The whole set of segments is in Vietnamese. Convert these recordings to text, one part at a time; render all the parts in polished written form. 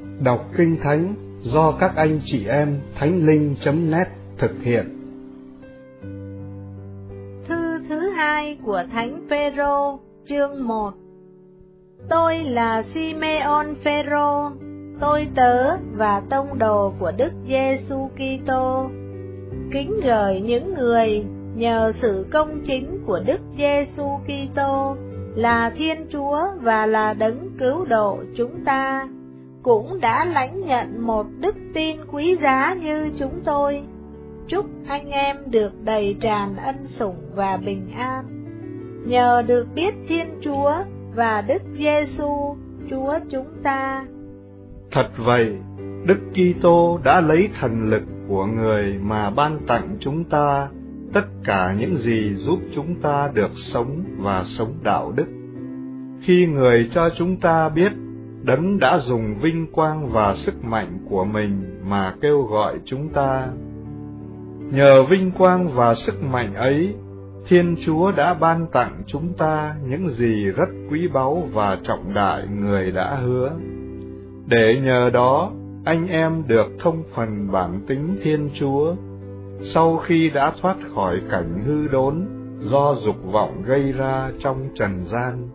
Đọc Kinh Thánh do các anh chị em thánh linh.net thực hiện. Thư thứ hai của Thánh Phêrô, chương 1. Tôi là Simeon Phêrô, tôi tớ và tông đồ của Đức Giêsu Kitô, kính gửi những người nhờ sự công chính của Đức Giêsu Kitô là Thiên Chúa và là Đấng cứu độ chúng ta, cũng đã lãnh nhận một đức tin quý giá như chúng tôi. Chúc anh em được đầy tràn ân sủng và bình an, nhờ được biết Thiên Chúa và Đức Giêsu Chúa chúng ta. Thật vậy, Đức Kitô đã lấy thần lực của người mà ban tặng chúng ta tất cả những gì giúp chúng ta được sống và sống đạo đức. Khi người cho chúng ta biết Đấng đã dùng vinh quang và sức mạnh của mình mà kêu gọi chúng ta. Nhờ vinh quang và sức mạnh ấy, Thiên Chúa đã ban tặng chúng ta những gì rất quý báu và trọng đại người đã hứa. Để nhờ đó, anh em được thông phần bản tính Thiên Chúa, sau khi đã thoát khỏi cảnh hư đốn do dục vọng gây ra trong trần gian.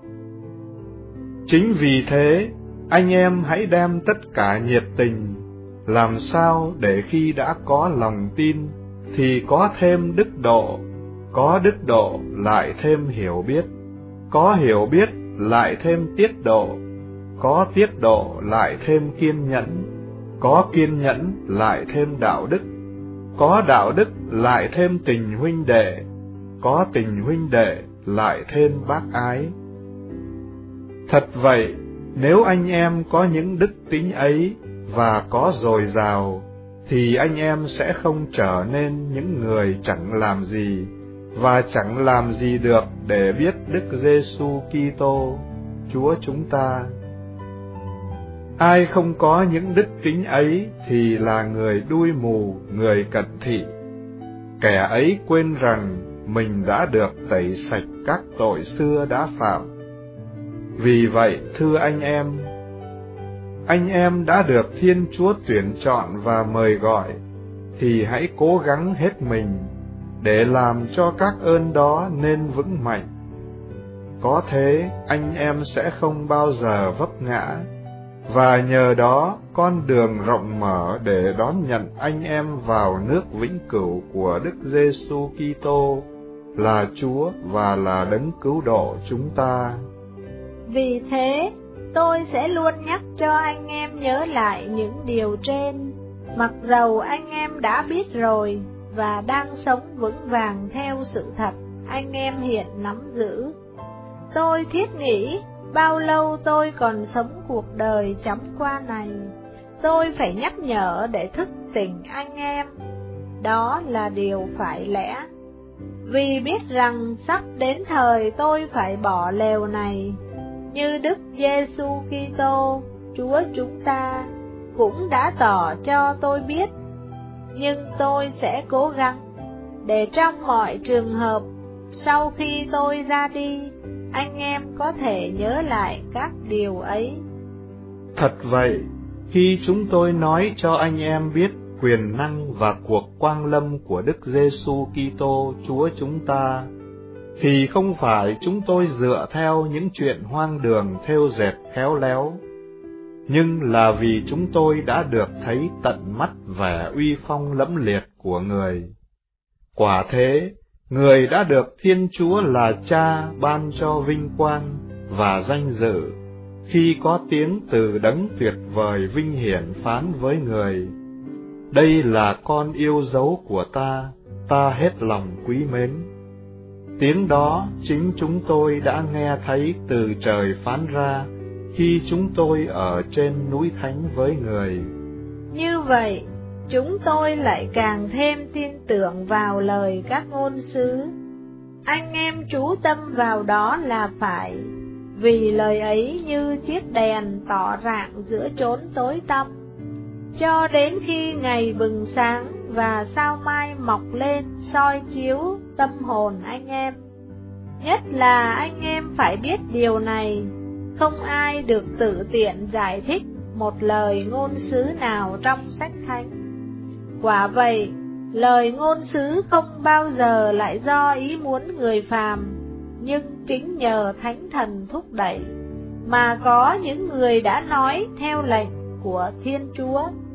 Chính vì thế, anh em hãy đem tất cả nhiệt tình, làm sao để khi đã có lòng tin, thì có thêm đức độ, có đức độ lại thêm hiểu biết, có hiểu biết lại thêm tiết độ, có tiết độ lại thêm kiên nhẫn, có kiên nhẫn lại thêm đạo đức, có đạo đức lại thêm tình huynh đệ, có tình huynh đệ lại thêm bác ái. Thật vậy, nếu anh em có những đức tính ấy và có dồi dào, thì anh em sẽ không trở nên những người chẳng làm gì, và chẳng làm gì được để biết Đức Giêsu Kitô, Chúa chúng ta. Ai không có những đức tính ấy thì là người đuôi mù, người cận thị. Kẻ ấy quên rằng mình đã được tẩy sạch các tội xưa đã phạm. Vì vậy, thưa anh em đã được Thiên Chúa tuyển chọn và mời gọi, thì hãy cố gắng hết mình để làm cho các ơn đó nên vững mạnh. Có thế, anh em sẽ không bao giờ vấp ngã, và nhờ đó con đường rộng mở để đón nhận anh em vào nước vĩnh cửu của Đức Giêsu Kitô là Chúa và là Đấng cứu độ chúng ta. Vì thế, tôi sẽ luôn nhắc cho anh em nhớ lại những điều trên, mặc dầu anh em đã biết rồi và đang sống vững vàng theo sự thật anh em hiện nắm giữ. Tôi thiết nghĩ, bao lâu tôi còn sống cuộc đời chóng qua này, tôi phải nhắc nhở để thức tỉnh anh em. Đó là điều phải lẽ. Vì biết rằng sắp đến thời tôi phải bỏ lều này, như Đức Giêsu Kitô, Chúa chúng ta, cũng đã tỏ cho tôi biết. Nhưng tôi sẽ cố gắng, để trong mọi trường hợp, sau khi tôi ra đi, anh em có thể nhớ lại các điều ấy. Thật vậy, khi chúng tôi nói cho anh em biết quyền năng và cuộc quang lâm của Đức Giêsu Kitô Chúa chúng ta, thì không phải chúng tôi dựa theo những chuyện hoang đường thêu dệt khéo léo, nhưng là vì chúng tôi đã được thấy tận mắt vẻ uy phong lẫm liệt của người. Quả thế, người đã được Thiên Chúa là Cha ban cho vinh quang và danh dự, khi có tiếng từ Đấng tuyệt vời vinh hiển phán với người: đây là con yêu dấu của ta hết lòng quý mến. Tiếng đó chính chúng tôi đã nghe thấy từ trời phán ra, khi chúng tôi ở trên núi Thánh với người. Như vậy, chúng tôi lại càng thêm tin tưởng vào lời các ngôn sứ. Anh em chú tâm vào đó là phải, vì lời ấy như chiếc đèn tỏ rạng giữa chốn tối tăm, cho đến khi ngày bừng sáng và sao mai mọc lên soi chiếu tâm hồn anh em. Nhất là anh em phải biết điều này, không ai được tự tiện giải thích một lời ngôn sứ nào trong sách thánh. Quả vậy, lời ngôn sứ không bao giờ lại do ý muốn người phàm, nhưng chính nhờ Thánh Thần thúc đẩy, mà có những người đã nói theo lệnh của Thiên Chúa.